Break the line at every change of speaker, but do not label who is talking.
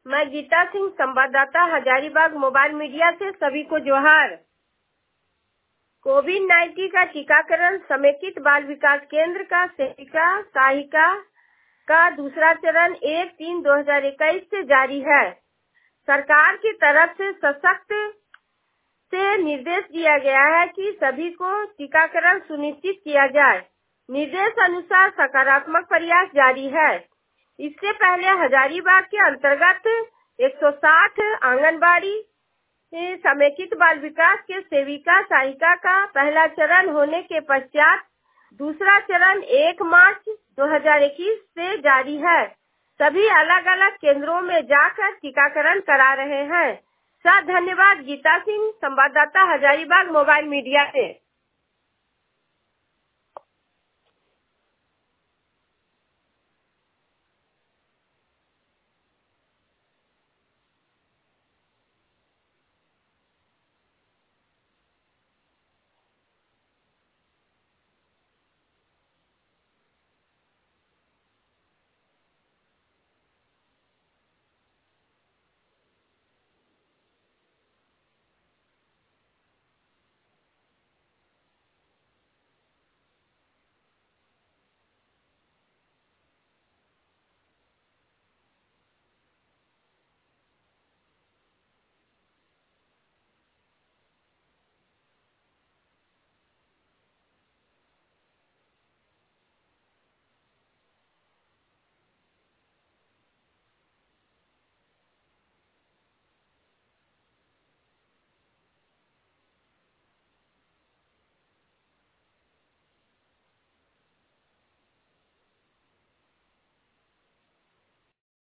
मैं गीता सिंह, संवाददाता, Hazaribagh mobile media से सभी को जोहार। कोविड-19 का टीकाकरण समेकित बाल विकास केंद्र का सेविका सहायिका का दूसरा चरण 1/3/2021 से जारी है। सरकार की तरफ से सशक्त से निर्देश दिया गया है कि सभी को टीकाकरण सुनिश्चित किया जाए। निर्देश अनुसार सकारात्मक प्रयास जारी है। इससे पहले हजारीबाग के अंतर्गत 160 आंगनबाड़ी समेकित बाल विकास के सेविका सहायिका का पहला चरण होने के पश्चात दूसरा चरण 1 मार्च 2021 से जारी है। सभी अलग अलग केंद्रों में जाकर टीकाकरण करा रहे हैं। धन्यवाद। गीता सिंह, संवाददाता, हजारीबाग मोबाइल मीडिया से।